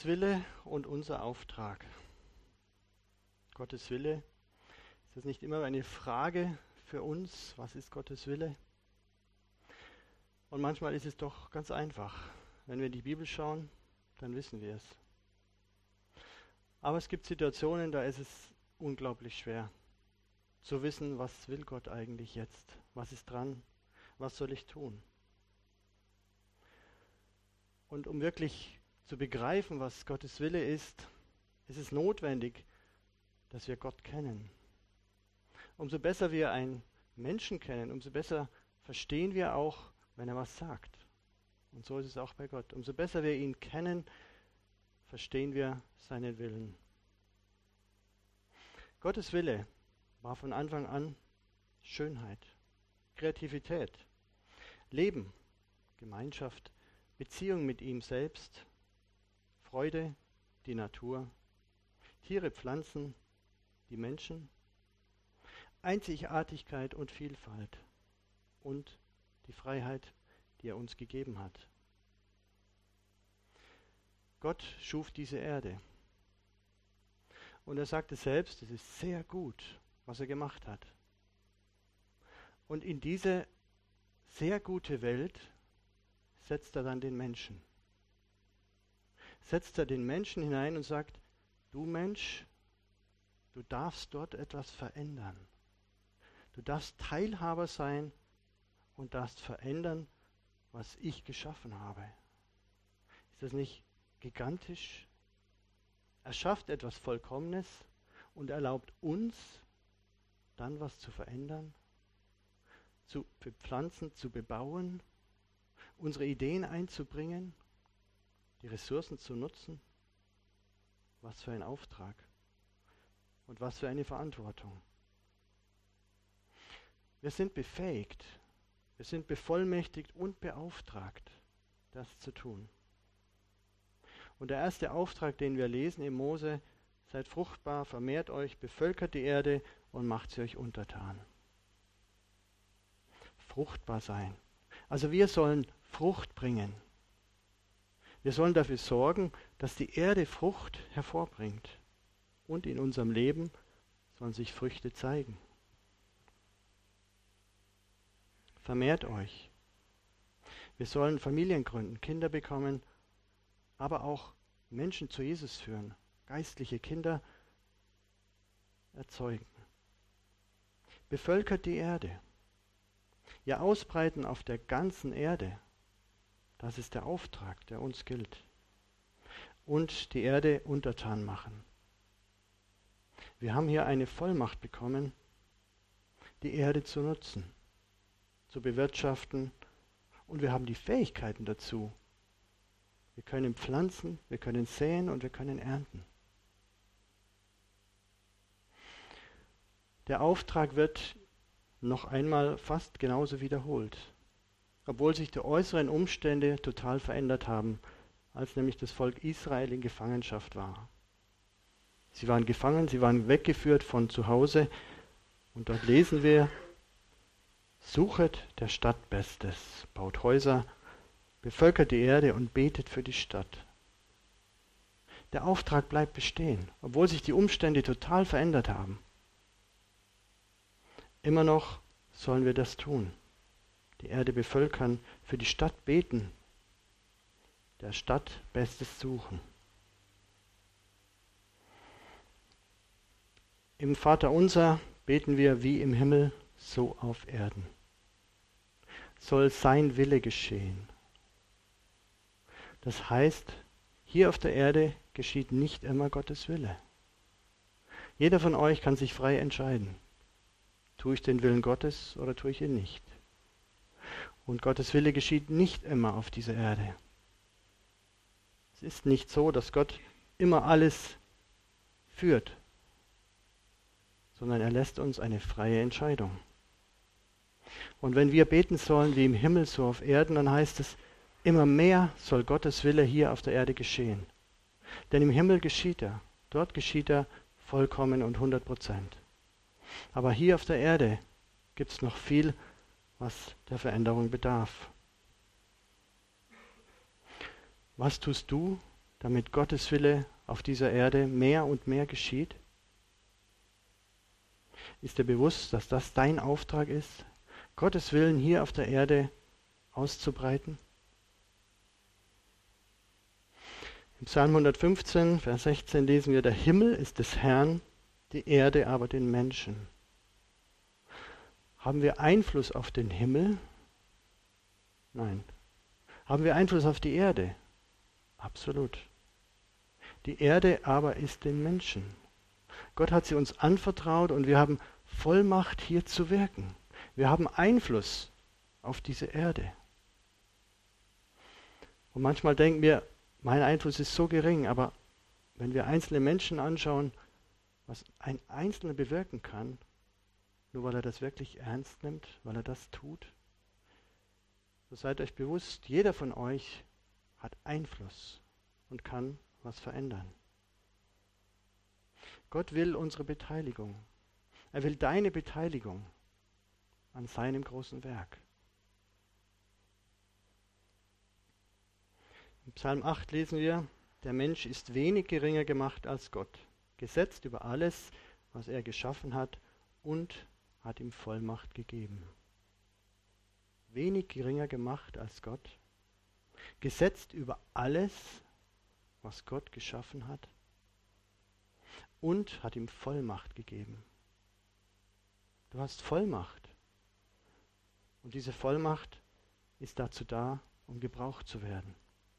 Wille und unser Auftrag. Gottes Wille, ist das nicht immer eine Frage für uns? Was ist Gottes Wille? Und manchmal ist es doch ganz einfach. Wenn wir in die Bibel schauen, dann wissen wir es. Aber es gibt Situationen, da ist es unglaublich schwer zu wissen, was will Gott eigentlich jetzt? Was ist dran? Was soll ich tun? Und um wirklich zu begreifen, was Gottes Wille ist es notwendig, dass wir Gott kennen. Umso besser wir einen Menschen kennen, umso besser verstehen wir auch, wenn er was sagt. Und so ist es auch bei Gott. Umso besser wir ihn kennen, verstehen wir seinen Willen. Gottes Wille war von Anfang an Schönheit, Kreativität, Leben, Gemeinschaft, Beziehung mit ihm selbst, Freude, die Natur, Tiere, Pflanzen, die Menschen, Einzigartigkeit und Vielfalt und die Freiheit, die er uns gegeben hat. Gott schuf diese Erde. Und er sagte selbst, es ist sehr gut, was er gemacht hat. Und in diese sehr gute Welt setzt er dann den Menschen. Setzt er den Menschen hinein und sagt, du Mensch, du darfst dort etwas verändern. Du darfst Teilhaber sein und darfst verändern, was ich geschaffen habe. Ist das nicht gigantisch? Er schafft etwas Vollkommenes und erlaubt uns, dann was zu verändern, zu bepflanzen, zu bebauen, unsere Ideen einzubringen, die Ressourcen zu nutzen. Was für ein Auftrag und was für eine Verantwortung. Wir sind befähigt, wir sind bevollmächtigt und beauftragt, das zu tun. Und der erste Auftrag, den wir lesen im Mose, seid fruchtbar, vermehrt euch, bevölkert die Erde und macht sie euch untertan. Fruchtbar sein. Also wir sollen Frucht bringen. Wir sollen dafür sorgen, dass die Erde Frucht hervorbringt. Und in unserem Leben sollen sich Früchte zeigen. Vermehrt euch. Wir sollen Familien gründen, Kinder bekommen, aber auch Menschen zu Jesus führen, geistliche Kinder erzeugen. Bevölkert die Erde. Ja, ausbreiten auf der ganzen Erde. Das ist der Auftrag, der uns gilt. Und die Erde untertan machen. Wir haben hier eine Vollmacht bekommen, die Erde zu nutzen, zu bewirtschaften, und wir haben die Fähigkeiten dazu. Wir können pflanzen, wir können säen und wir können ernten. Der Auftrag wird noch einmal fast genauso wiederholt, obwohl sich die äußeren Umstände total verändert haben, als nämlich das Volk Israel in Gefangenschaft war. Sie waren gefangen, sie waren weggeführt von zu Hause, und dort lesen wir, suchet der Stadt Bestes, baut Häuser, bevölkert die Erde und betet für die Stadt. Der Auftrag bleibt bestehen, obwohl sich die Umstände total verändert haben. Immer noch sollen wir das tun. Die Erde bevölkern, für die Stadt beten, der Stadt Bestes suchen. Im Vaterunser beten wir wie im Himmel, so auf Erden. Soll sein Wille geschehen. Das heißt, hier auf der Erde geschieht nicht immer Gottes Wille. Jeder von euch kann sich frei entscheiden. Tue ich den Willen Gottes oder tue ich ihn nicht? Und Gottes Wille geschieht nicht immer auf dieser Erde. Es ist nicht so, dass Gott immer alles führt, sondern er lässt uns eine freie Entscheidung. Und wenn wir beten sollen wie im Himmel, so auf Erden, dann heißt es, immer mehr soll Gottes Wille hier auf der Erde geschehen. Denn im Himmel geschieht er, dort geschieht er vollkommen und 100%. Aber hier auf der Erde gibt es noch viel, was der Veränderung bedarf. Was tust du damit Gottes Wille auf dieser Erde mehr und mehr geschieht? Ist dir bewusst, dass das dein Auftrag ist, Gottes Willen hier auf der Erde auszubreiten? Im Psalm 115, Vers 16 lesen wir, der Himmel ist des Herrn, die Erde aber den Menschen. Haben wir Einfluss auf den Himmel? Nein. Haben wir Einfluss auf die Erde? Absolut. Die Erde aber ist den Menschen. Gott hat sie uns anvertraut und wir haben Vollmacht, hier zu wirken. Wir haben Einfluss auf diese Erde. Und manchmal denken wir, mein Einfluss ist so gering, aber wenn wir einzelne Menschen anschauen, was ein Einzelner bewirken kann, nur weil er das wirklich ernst nimmt, weil er das tut, so seid euch bewusst, jeder von euch hat Einfluss und kann was verändern. Gott will unsere Beteiligung. Er will deine Beteiligung an seinem großen Werk. Im Psalm 8 lesen wir, der Mensch ist wenig geringer gemacht als Gott, gesetzt über alles, was er geschaffen hat und hat ihm Vollmacht gegeben. Wenig geringer gemacht als Gott, gesetzt über alles, was Gott geschaffen hat und hat ihm Vollmacht gegeben. Du hast Vollmacht und diese Vollmacht ist dazu da, um gebraucht zu werden.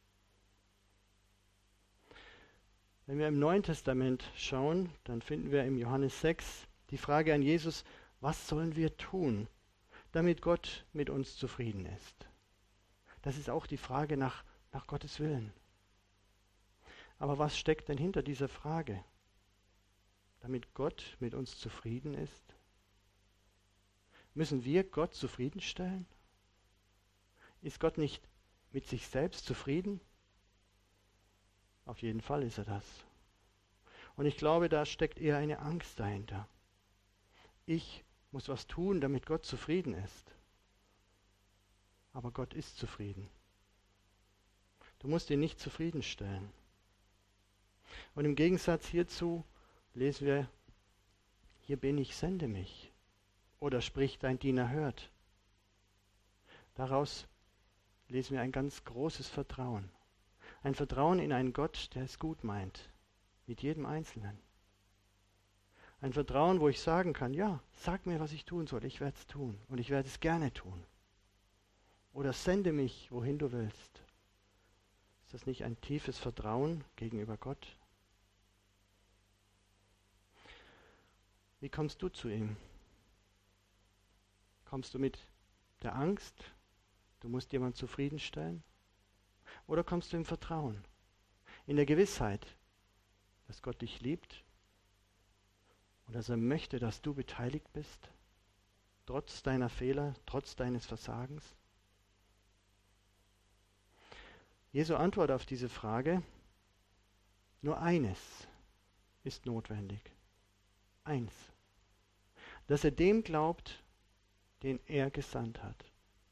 Wenn wir im Neuen Testament schauen, dann finden wir im Johannes 6 die Frage an Jesus, was sollen wir tun, damit Gott mit uns zufrieden ist? Das ist auch die Frage nach Gottes Willen. Aber was steckt denn hinter dieser Frage? Damit Gott mit uns zufrieden ist? Müssen wir Gott zufriedenstellen? Ist Gott nicht mit sich selbst zufrieden? Auf jeden Fall ist er das. Und ich glaube, da steckt eher eine Angst dahinter. Ich muss was tun, damit Gott zufrieden ist. Aber Gott ist zufrieden. Du musst ihn nicht zufriedenstellen. Und im Gegensatz hierzu lesen wir, hier bin ich, sende mich. Oder sprich, dein Diener hört. Daraus lesen wir ein ganz großes Vertrauen. Ein Vertrauen in einen Gott, der es gut meint, mit jedem Einzelnen. Ein Vertrauen, wo ich sagen kann, ja, sag mir, was ich tun soll, ich werde es tun und ich werde es gerne tun. Oder sende mich, wohin du willst. Ist das nicht ein tiefes Vertrauen gegenüber Gott? Wie kommst du zu ihm? Kommst du mit der Angst, du musst jemanden zufriedenstellen? Oder kommst du im Vertrauen, in der Gewissheit, dass Gott dich liebt und dass er möchte, dass du beteiligt bist, trotz deiner Fehler, trotz deines Versagens? Jesu Antwort auf diese Frage, nur eines ist notwendig. Eins. Dass er dem glaubt, den er gesandt hat.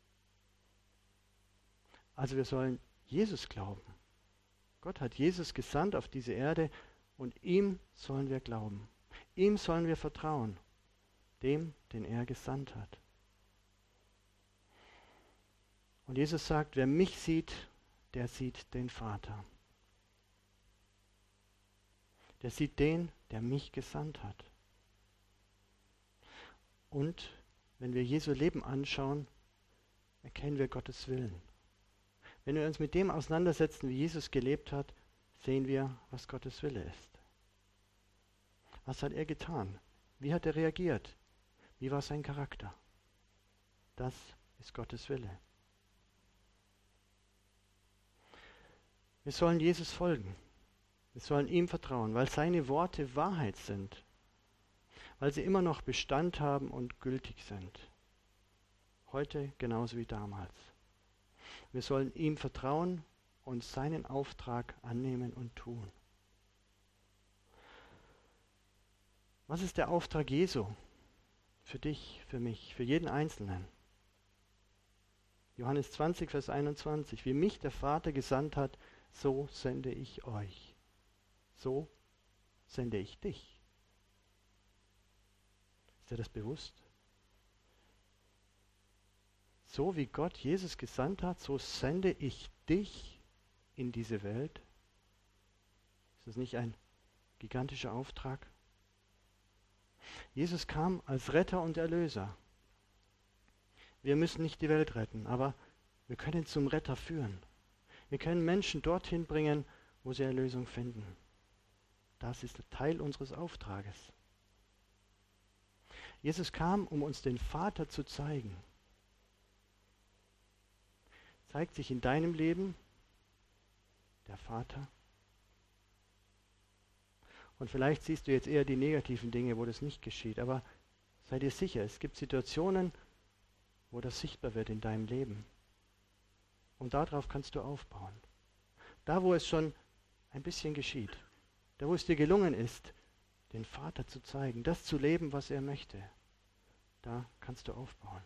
Also wir sollen Jesus glauben. Gott hat Jesus gesandt auf diese Erde und ihm sollen wir glauben. Ihm sollen wir vertrauen, dem, den er gesandt hat. Und Jesus sagt, wer mich sieht, der sieht den Vater. Der sieht den, der mich gesandt hat. Und wenn wir Jesu Leben anschauen, erkennen wir Gottes Willen. Wenn wir uns mit dem auseinandersetzen, wie Jesus gelebt hat, sehen wir, was Gottes Wille ist. Was hat er getan? Wie hat er reagiert? Wie war sein Charakter? Das ist Gottes Wille. Wir sollen Jesus folgen. Wir sollen ihm vertrauen, weil seine Worte Wahrheit sind. Weil sie immer noch Bestand haben und gültig sind. Heute genauso wie damals. Wir sollen ihm vertrauen und seinen Auftrag annehmen und tun. Was ist der Auftrag Jesu? Für dich, für mich, für jeden Einzelnen. Johannes 20, Vers 21. Wie mich der Vater gesandt hat, so sende ich euch. So sende ich dich. Ist dir das bewusst? So wie Gott Jesus gesandt hat, so sende ich dich in diese Welt. Ist das nicht ein gigantischer Auftrag? Jesus kam als Retter und Erlöser. Wir müssen nicht die Welt retten, aber wir können zum Retter führen. Wir können Menschen dorthin bringen, wo sie Erlösung finden. Das ist Teil unseres Auftrages. Jesus kam, um uns den Vater zu zeigen. Zeigt sich in deinem Leben der Vater? Und vielleicht siehst du jetzt eher die negativen Dinge, wo das nicht geschieht, aber sei dir sicher, es gibt Situationen, wo das sichtbar wird in deinem Leben. Und darauf kannst du aufbauen. Da, wo es schon ein bisschen geschieht, da, wo es dir gelungen ist, den Vater zu zeigen, das zu leben, was er möchte, da kannst du aufbauen.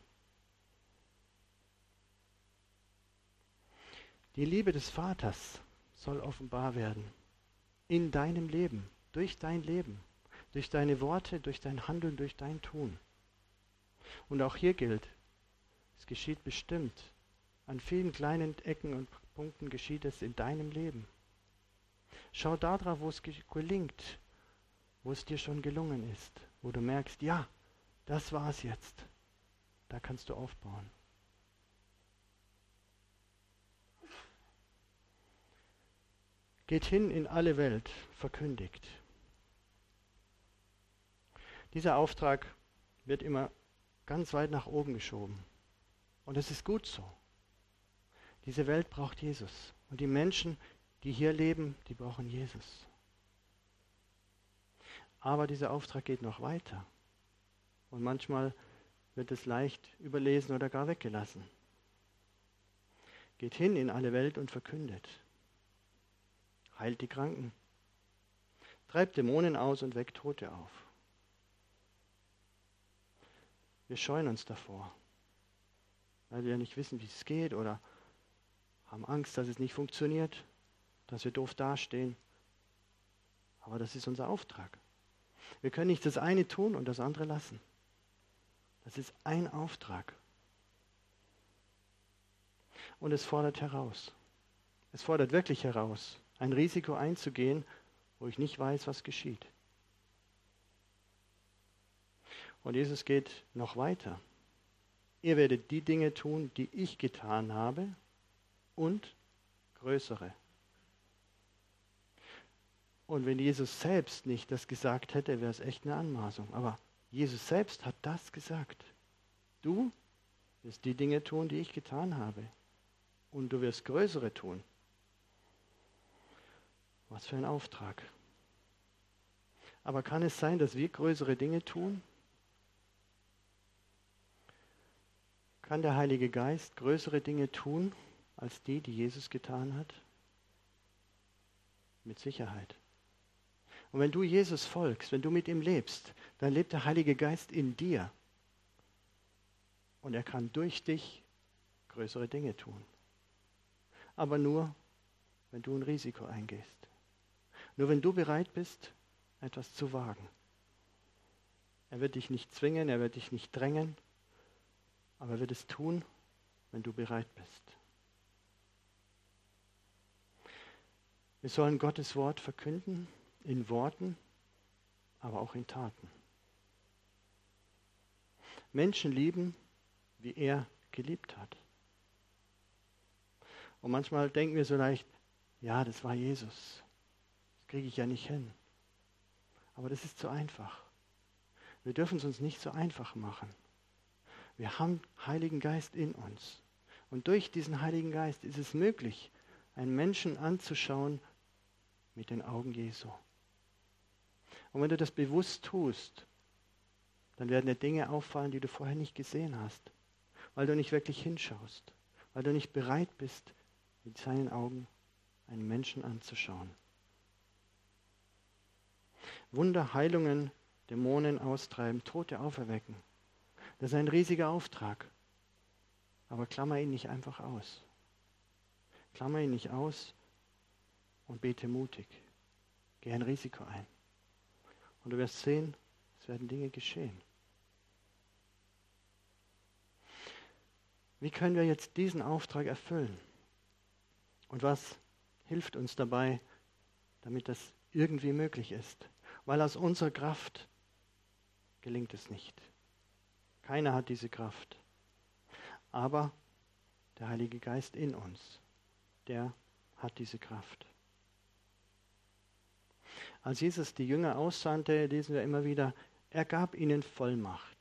Die Liebe des Vaters soll offenbar werden in deinem Leben, durch dein Leben, durch deine Worte, durch dein Handeln, durch dein Tun. Und auch hier gilt, es geschieht bestimmt. An vielen kleinen Ecken und Punkten geschieht es in deinem Leben. Schau da drauf, wo es gelingt, wo es dir schon gelungen ist, wo du merkst, ja, das war es jetzt. Da kannst du aufbauen. Geht hin in alle Welt, verkündigt. Dieser Auftrag wird immer ganz weit nach oben geschoben. Und es ist gut so. Diese Welt braucht Jesus. Und die Menschen, die hier leben, die brauchen Jesus. Aber dieser Auftrag geht noch weiter. Und manchmal wird es leicht überlesen oder gar weggelassen. Geht hin in alle Welt und verkündet. Heilt die Kranken. Treibt Dämonen aus und weckt Tote auf. Wir scheuen uns davor, weil wir nicht wissen, wie es geht oder haben Angst, dass es nicht funktioniert, dass wir doof dastehen. Aber das ist unser Auftrag. Wir können nicht das eine tun und das andere lassen. Das ist ein Auftrag. Und es fordert heraus. Es fordert wirklich heraus, ein Risiko einzugehen, wo ich nicht weiß, was geschieht. Und Jesus geht noch weiter. Ihr werdet die Dinge tun, die ich getan habe, und größere. Und wenn Jesus selbst nicht das gesagt hätte, wäre es echt eine Anmaßung. Aber Jesus selbst hat das gesagt. Du wirst die Dinge tun, die ich getan habe. Und du wirst größere tun. Was für ein Auftrag. Aber kann es sein, dass wir größere Dinge tun? Kann der Heilige Geist größere Dinge tun, als die Jesus getan hat? Mit Sicherheit. Und wenn du Jesus folgst, wenn du mit ihm lebst, dann lebt der Heilige Geist in dir. Und er kann durch dich größere Dinge tun. Aber nur, wenn du ein Risiko eingehst. Nur wenn du bereit bist, etwas zu wagen. Er wird dich nicht zwingen, er wird dich nicht drängen, aber er wird es tun, wenn du bereit bist. Wir sollen Gottes Wort verkünden, in Worten, aber auch in Taten. Menschen lieben, wie er geliebt hat. Und manchmal denken wir so leicht, ja, das war Jesus. Das kriege ich ja nicht hin. Aber das ist zu einfach. Wir dürfen es uns nicht so einfach machen. Wir haben Heiligen Geist in uns. Und durch diesen Heiligen Geist ist es möglich, einen Menschen anzuschauen mit den Augen Jesu. Und wenn du das bewusst tust, dann werden dir Dinge auffallen, die du vorher nicht gesehen hast, weil du nicht wirklich hinschaust, weil du nicht bereit bist, mit seinen Augen einen Menschen anzuschauen. Wunder, Heilungen, Dämonen austreiben, Tote auferwecken. Das ist ein riesiger Auftrag. Aber klammer ihn nicht einfach aus. Klammer ihn nicht aus, und bete mutig. Geh ein Risiko ein. Und du wirst sehen, es werden Dinge geschehen. Wie können wir jetzt diesen Auftrag erfüllen? Und was hilft uns dabei, damit das irgendwie möglich ist? Weil aus unserer Kraft gelingt es nicht. Keiner hat diese Kraft. Aber der Heilige Geist in uns, der hat diese Kraft. Als Jesus die Jünger aussandte, lesen wir immer wieder, er gab ihnen Vollmacht.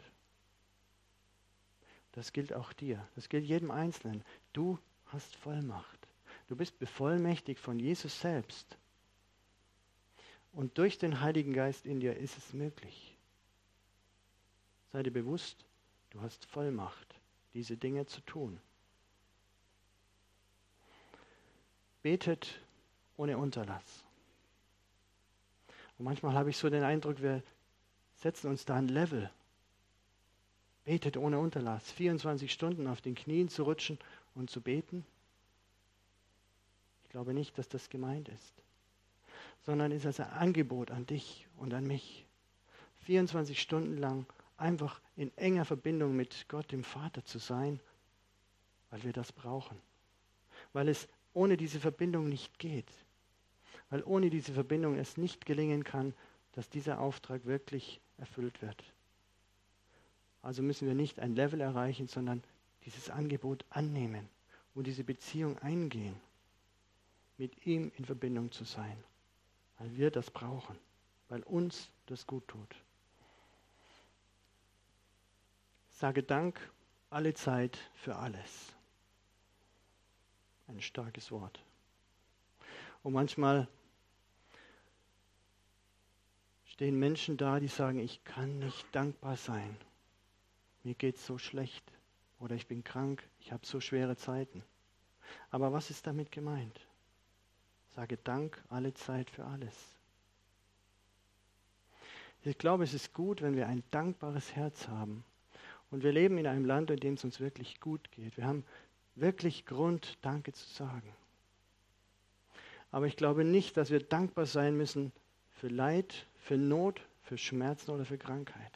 Das gilt auch dir, das gilt jedem Einzelnen. Du hast Vollmacht. Du bist bevollmächtigt von Jesus selbst. Und durch den Heiligen Geist in dir ist es möglich. Sei dir bewusst, du hast Vollmacht, diese Dinge zu tun. Betet ohne Unterlass. Und manchmal habe ich so den Eindruck, wir setzen uns da ein Level. Betet ohne Unterlass, 24 Stunden auf den Knien zu rutschen und zu beten. Ich glaube nicht, dass das gemeint ist, sondern ist es ein Angebot an dich und an mich, 24 Stunden lang einfach in enger Verbindung mit Gott, dem Vater, zu sein, weil wir das brauchen. Weil es ohne diese Verbindung nicht geht. Weil ohne diese Verbindung es nicht gelingen kann, dass dieser Auftrag wirklich erfüllt wird. Also müssen wir nicht ein Level erreichen, sondern dieses Angebot annehmen und diese Beziehung eingehen, mit ihm in Verbindung zu sein, weil wir das brauchen, weil uns das gut tut. Sage Dank alle Zeit für alles. Ein starkes Wort. Und manchmal stehen Menschen da, die sagen, ich kann nicht dankbar sein. Mir geht es so schlecht. Oder ich bin krank, ich habe so schwere Zeiten. Aber was ist damit gemeint? Sage Dank alle Zeit für alles. Ich glaube, es ist gut, wenn wir ein dankbares Herz haben. Und wir leben in einem Land, in dem es uns wirklich gut geht. Wir haben wirklich Grund, Danke zu sagen. Aber ich glaube nicht, dass wir dankbar sein müssen für Leid, für Not, für Schmerzen oder für Krankheit.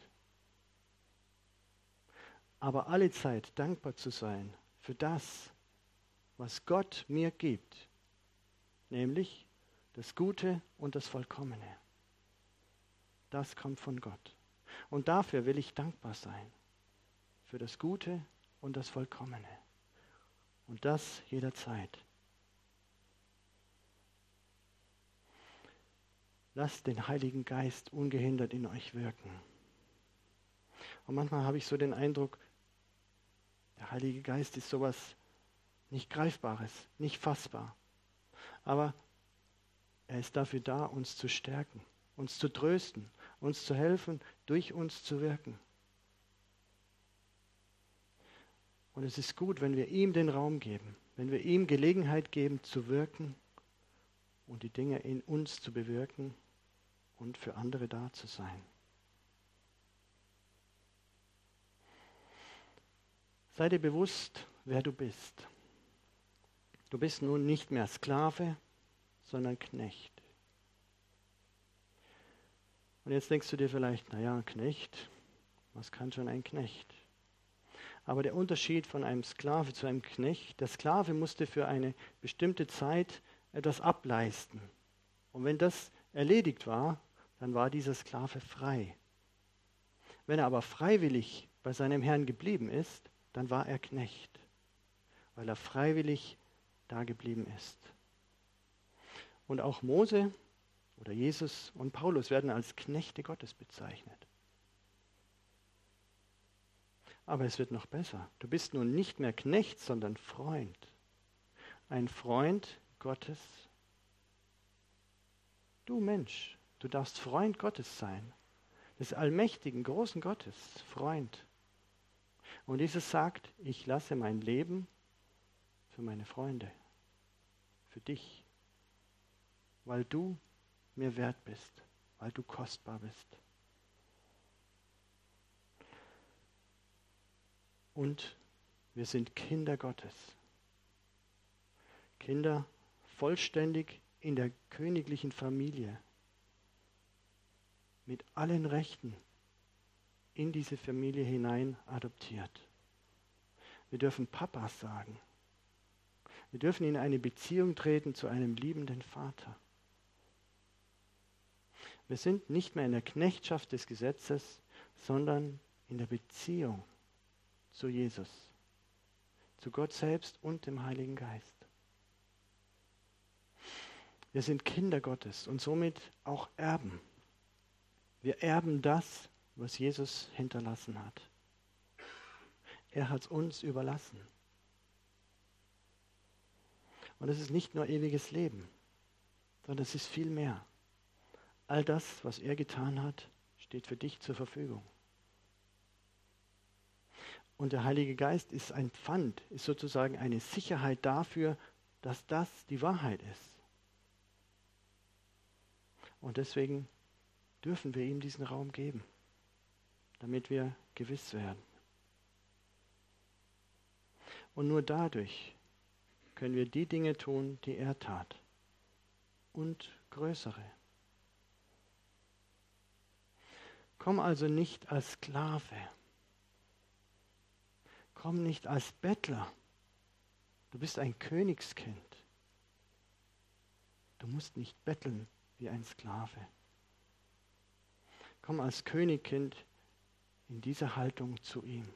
Aber alle Zeit dankbar zu sein für das, was Gott mir gibt, nämlich das Gute und das Vollkommene. Das kommt von Gott. Und dafür will ich dankbar sein. Für das Gute und das Vollkommene. Und das jederzeit. Lasst den Heiligen Geist ungehindert in euch wirken. Und manchmal habe ich so den Eindruck, der Heilige Geist ist sowas nicht Greifbares, nicht fassbar. Aber er ist dafür da, uns zu stärken, uns zu trösten, uns zu helfen, durch uns zu wirken. Und es ist gut, wenn wir ihm den Raum geben, wenn wir ihm Gelegenheit geben, zu wirken und die Dinge in uns zu bewirken und für andere da zu sein. Sei dir bewusst, wer du bist. Du bist nun nicht mehr Sklave, sondern Knecht. Und jetzt denkst du dir vielleicht, naja, ein Knecht, was kann schon ein Knecht? Aber der Unterschied von einem Sklave zu einem Knecht, der Sklave musste für eine bestimmte Zeit etwas ableisten. Und wenn das erledigt war, dann war dieser Sklave frei. Wenn er aber freiwillig bei seinem Herrn geblieben ist, dann war er Knecht, weil er freiwillig da geblieben ist. Und auch Mose oder Jesus und Paulus werden als Knechte Gottes bezeichnet. Aber es wird noch besser. Du bist nun nicht mehr Knecht, sondern Freund. Ein Freund Gottes. Du Mensch, du darfst Freund Gottes sein. Des allmächtigen, großen Gottes, Freund. Und Jesus sagt, ich lasse mein Leben für meine Freunde, für dich, weil du mir wert bist, weil du kostbar bist. Und wir sind Kinder Gottes. Kinder vollständig in der königlichen Familie mit allen Rechten in diese Familie hinein adoptiert. Wir dürfen Papas sagen. Wir dürfen in eine Beziehung treten zu einem liebenden Vater. Wir sind nicht mehr in der Knechtschaft des Gesetzes, sondern in der Beziehung zu Jesus, zu Gott selbst und dem Heiligen Geist. Wir sind Kinder Gottes und somit auch Erben. Wir erben das, was Jesus hinterlassen hat. Er hat es uns überlassen. Und es ist nicht nur ewiges Leben, sondern es ist viel mehr. All das, was er getan hat, steht für dich zur Verfügung. Und der Heilige Geist ist ein Pfand, ist sozusagen eine Sicherheit dafür, dass das die Wahrheit ist. Und deswegen dürfen wir ihm diesen Raum geben, damit wir gewiss werden. Und nur dadurch können wir die Dinge tun, die er tat. Und größere. Komm also nicht als Sklave. Komm nicht als Bettler. Du bist ein Königskind. Du musst nicht betteln wie ein Sklave. Komm als Königkind in dieser Haltung zu ihm.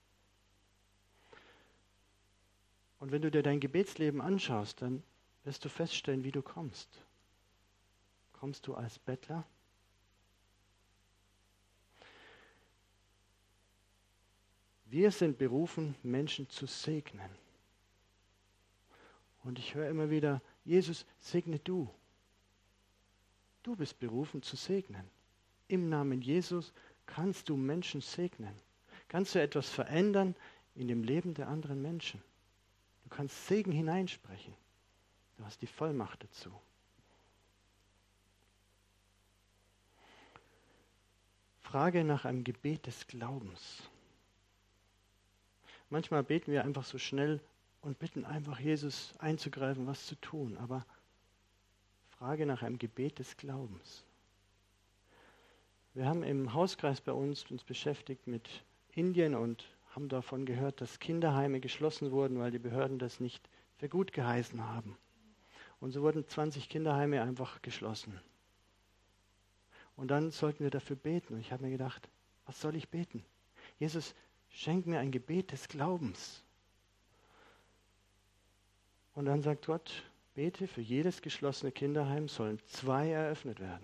Und wenn du dir dein Gebetsleben anschaust, dann wirst du feststellen, wie du kommst. Kommst du als Bettler? Wir sind berufen, Menschen zu segnen. Und ich höre immer wieder, Jesus, segne du. Du bist berufen zu segnen. Im Namen Jesus kannst du Menschen segnen. Kannst du etwas verändern in dem Leben der anderen Menschen. Du kannst Segen hineinsprechen. Du hast die Vollmacht dazu. Frage nach einem Gebet des Glaubens. Manchmal beten wir einfach so schnell und bitten einfach Jesus einzugreifen, was zu tun. Aber Frage nach einem Gebet des Glaubens. Wir haben im Hauskreis bei uns beschäftigt mit Indien und haben davon gehört, dass Kinderheime geschlossen wurden, weil die Behörden das nicht für gut geheißen haben. Und so wurden 20 Kinderheime einfach geschlossen. Und dann sollten wir dafür beten. Und ich habe mir gedacht, was soll ich beten? Jesus, schenk mir ein Gebet des Glaubens. Und dann sagt Gott, bete, für jedes geschlossene Kinderheim sollen 2 eröffnet werden.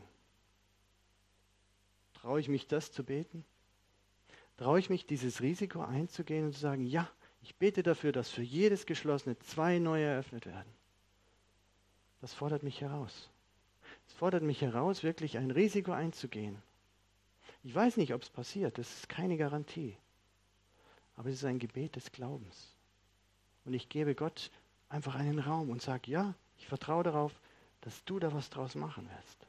Traue ich mich, das zu beten? Traue ich mich, dieses Risiko einzugehen und zu sagen, ja, ich bete dafür, dass für jedes geschlossene 2 neue eröffnet werden? Das fordert mich heraus. Es fordert mich heraus, wirklich ein Risiko einzugehen. Ich weiß nicht, ob es passiert, das ist keine Garantie. Aber es ist ein Gebet des Glaubens. Und ich gebe Gott einfach einen Raum und sage, ja, ich vertraue darauf, dass du da was draus machen wirst.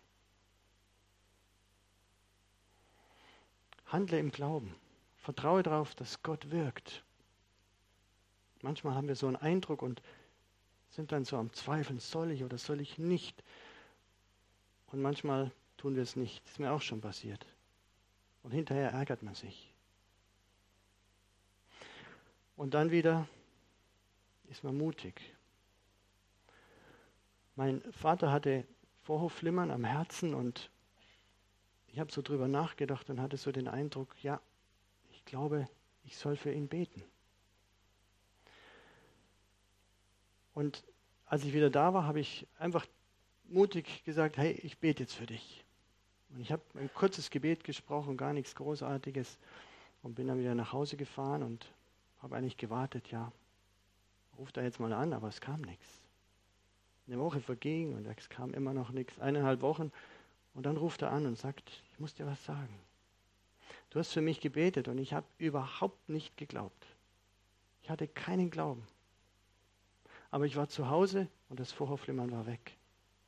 Handle im Glauben. Vertraue darauf, dass Gott wirkt. Manchmal haben wir so einen Eindruck und sind dann so am Zweifeln, soll ich oder soll ich nicht? Und manchmal tun wir es nicht. Das ist mir auch schon passiert. Und hinterher ärgert man sich. Und dann wieder ist man mutig. Mein Vater hatte Vorhofflimmern am Herzen und ich habe so drüber nachgedacht und hatte so den Eindruck, ja, ich glaube, ich soll für ihn beten. Und als ich wieder da war, habe ich einfach mutig gesagt, hey, ich bete jetzt für dich. Und ich habe ein kurzes Gebet gesprochen, gar nichts Großartiges und bin dann wieder nach Hause gefahren und habe eigentlich gewartet, ja, ruf da jetzt mal an, aber es kam nichts. Eine Woche verging und es kam immer noch nichts, 1,5 Wochen und dann ruft er an und sagt, ich muss dir was sagen. Du hast für mich gebetet und ich habe überhaupt nicht geglaubt. Ich hatte keinen Glauben. Aber ich war zu Hause und das Vorhofflimmern war weg.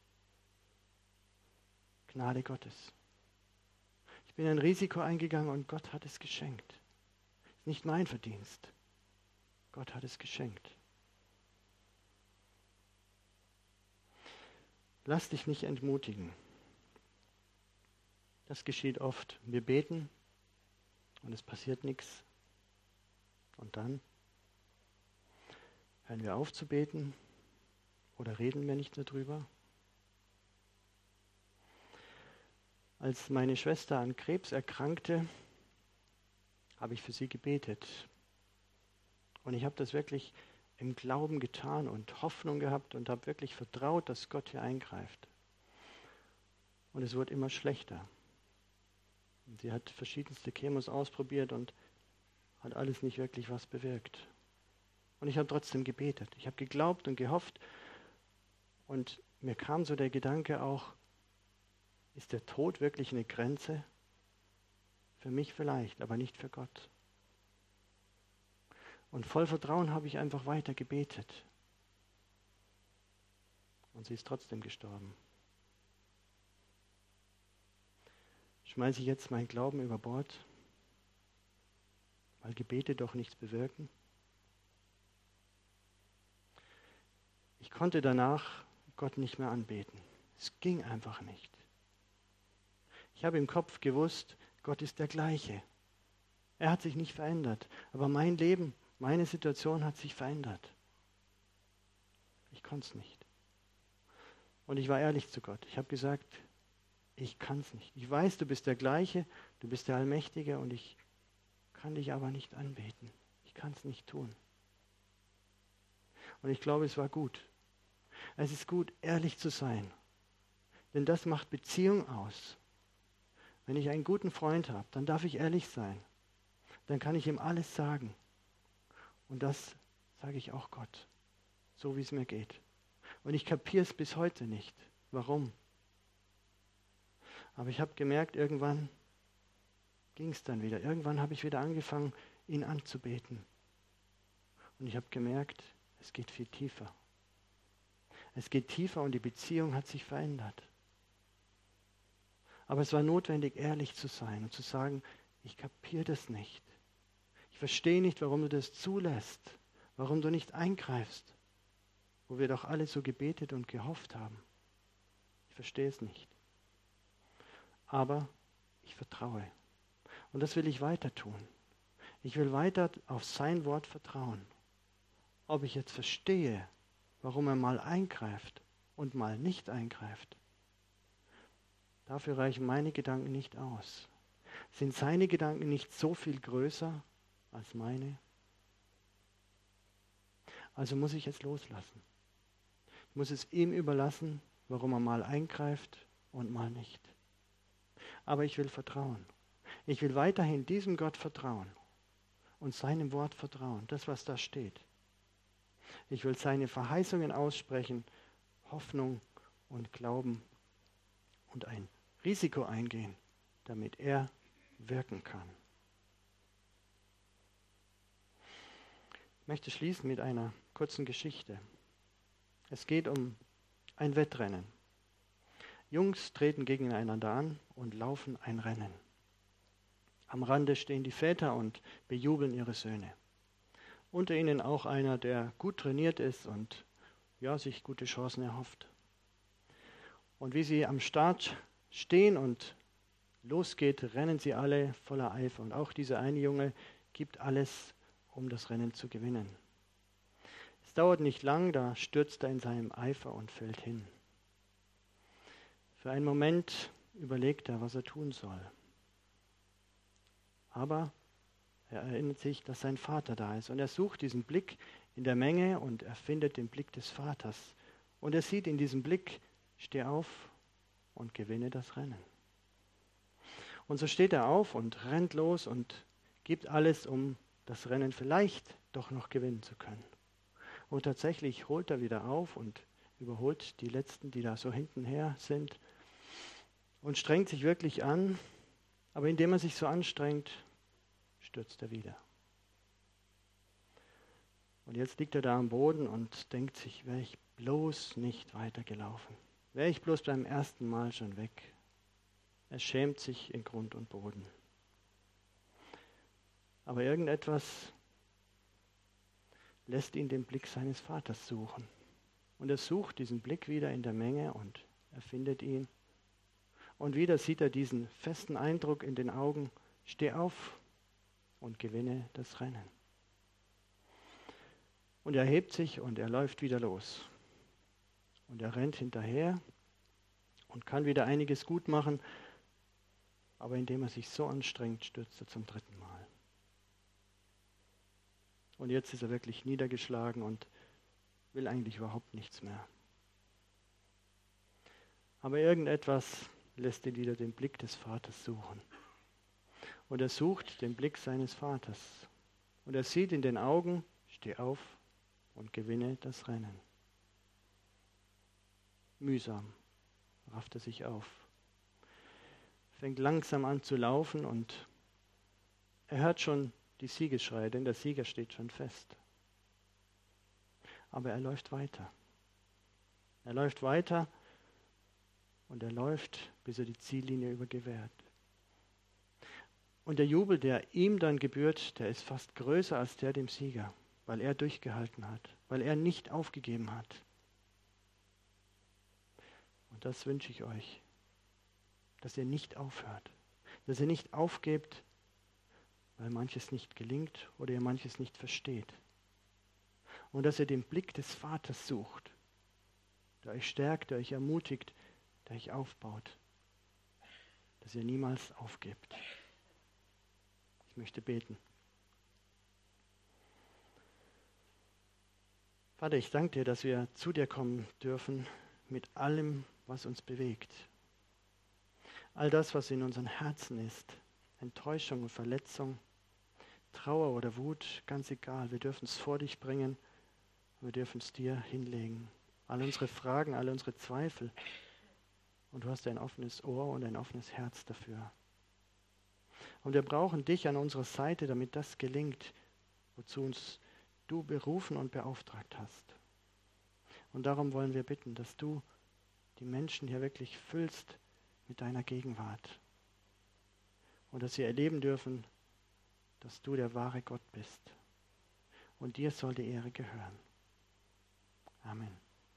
Gnade Gottes. Ich bin ein Risiko eingegangen und Gott hat es geschenkt. Es ist nicht mein Verdienst. Gott hat es geschenkt. Lass dich nicht entmutigen. Das geschieht oft. Wir beten und es passiert nichts. Und dann hören wir auf zu beten oder reden wir nicht darüber. Als meine Schwester an Krebs erkrankte, habe ich für sie gebetet. Und ich habe das wirklich im Glauben getan und Hoffnung gehabt und habe wirklich vertraut, dass Gott hier eingreift. Und es wurde immer schlechter. Und sie hat verschiedenste Chemos ausprobiert und hat alles nicht wirklich was bewirkt. Und ich habe trotzdem gebetet. Ich habe geglaubt und gehofft. Und mir kam so der Gedanke auch, ist der Tod wirklich eine Grenze? Für mich vielleicht, aber nicht für Gott. Und voll Vertrauen habe ich einfach weiter gebetet. Und sie ist trotzdem gestorben. Schmeiße ich jetzt meinen Glauben über Bord, weil Gebete doch nichts bewirken? Ich konnte danach Gott nicht mehr anbeten. Es ging einfach nicht. Ich habe im Kopf gewusst, Gott ist der gleiche. Er hat sich nicht verändert. Aber mein Leben, meine Situation hat sich verändert. Ich konnte es nicht. Und ich war ehrlich zu Gott. Ich habe gesagt, ich kann es nicht. Ich weiß, du bist der gleiche, du bist der Allmächtige und ich kann dich aber nicht anbeten. Ich kann es nicht tun. Und ich glaube, es war gut. Es ist gut, ehrlich zu sein. Denn das macht Beziehung aus. Wenn ich einen guten Freund habe, dann darf ich ehrlich sein. Dann kann ich ihm alles sagen. Und das sage ich auch Gott, so wie es mir geht. Und ich kapiere es bis heute nicht. Warum? Aber ich habe gemerkt, irgendwann ging es dann wieder. Irgendwann habe ich wieder angefangen, ihn anzubeten. Und ich habe gemerkt, es geht viel tiefer. Es geht tiefer und die Beziehung hat sich verändert. Aber es war notwendig, ehrlich zu sein und zu sagen, ich kapiere das nicht. Ich verstehe nicht, warum du das zulässt, warum du nicht eingreifst, wo wir doch alle so gebetet und gehofft haben. Ich verstehe es nicht. Aber ich vertraue. Und das will ich weiter tun. Ich will weiter auf sein Wort vertrauen. Ob ich jetzt verstehe, warum er mal eingreift und mal nicht eingreift, dafür reichen meine Gedanken nicht aus. Sind seine Gedanken nicht so viel größer als meine? Also muss ich es loslassen. Ich muss es ihm überlassen, warum er mal eingreift und mal nicht. Aber ich will vertrauen. Ich will weiterhin diesem Gott vertrauen und seinem Wort vertrauen, das, was da steht. Ich will seine Verheißungen aussprechen, Hoffnung und Glauben und ein Risiko eingehen, damit er wirken kann. Ich möchte schließen mit einer kurzen Geschichte. Es geht um ein Wettrennen. Jungs treten gegeneinander an und laufen ein Rennen. Am Rande stehen die Väter und bejubeln ihre Söhne. Unter ihnen auch einer, der gut trainiert ist und sich gute Chancen erhofft. Und wie sie am Start stehen und losgeht, rennen sie alle voller Eifer. Und auch dieser eine Junge gibt alles, um das Rennen zu gewinnen. Es dauert nicht lang, da stürzt er in seinem Eifer und fällt hin. Für einen Moment überlegt er, was er tun soll. Aber er erinnert sich, dass sein Vater da ist. Und er sucht diesen Blick in der Menge und er findet den Blick des Vaters. Und er sieht in diesem Blick, steh auf und gewinne das Rennen. Und so steht er auf und rennt los und gibt alles, um das Rennen vielleicht doch noch gewinnen zu können. Und tatsächlich holt er wieder auf und überholt die Letzten, die da so hintenher sind und strengt sich wirklich an. Aber indem er sich so anstrengt, stürzt er wieder. Und jetzt liegt er da am Boden und denkt sich, wäre ich bloß nicht weitergelaufen. Wäre ich bloß beim ersten Mal schon weg. Er schämt sich in Grund und Boden. Aber irgendetwas lässt ihn den Blick seines Vaters suchen. Und er sucht diesen Blick wieder in der Menge und Er findet ihn. Und wieder sieht er diesen festen Eindruck in den Augen, steh auf und gewinne das Rennen. Und er hebt sich und er läuft wieder los. Und er rennt hinterher und kann wieder einiges gut machen, aber indem er sich so anstrengt, stürzt er zum 3. Mal. Und jetzt ist er wirklich niedergeschlagen und will eigentlich überhaupt nichts mehr. Aber irgendetwas lässt ihn wieder den Blick des Vaters suchen. Und er sucht den Blick seines Vaters. Und er sieht in den Augen, steh auf und gewinne das Rennen. Mühsam rafft er sich auf, fängt langsam an zu laufen und er hört schon die Siegesschreie, denn der Sieger steht schon fest. Aber er läuft weiter. Er läuft weiter und er läuft, bis er die Ziellinie überquert. Und der Jubel, der ihm dann gebührt, der ist fast größer als der dem Sieger, weil er durchgehalten hat, weil er nicht aufgegeben hat. Und das wünsche ich euch, dass ihr nicht aufhört, dass ihr nicht aufgebt, weil manches nicht gelingt oder ihr manches nicht versteht. Und dass ihr den Blick des Vaters sucht, der euch stärkt, der euch ermutigt, der euch aufbaut, dass ihr niemals aufgebt. Ich möchte beten. Vater, ich danke dir, dass wir zu dir kommen dürfen mit allem, was uns bewegt. All das, was in unseren Herzen ist, Enttäuschung und Verletzung, Trauer oder Wut, ganz egal, wir dürfen es vor dich bringen, wir dürfen es dir hinlegen. All unsere Fragen, all unsere Zweifel. Und du hast ein offenes Ohr und ein offenes Herz dafür. Und wir brauchen dich an unserer Seite, damit das gelingt, wozu uns du berufen und beauftragt hast. Und darum wollen wir bitten, dass du die Menschen hier wirklich füllst mit deiner Gegenwart. Und dass sie erleben dürfen, dass du der wahre Gott bist. Und dir soll die Ehre gehören. Amen.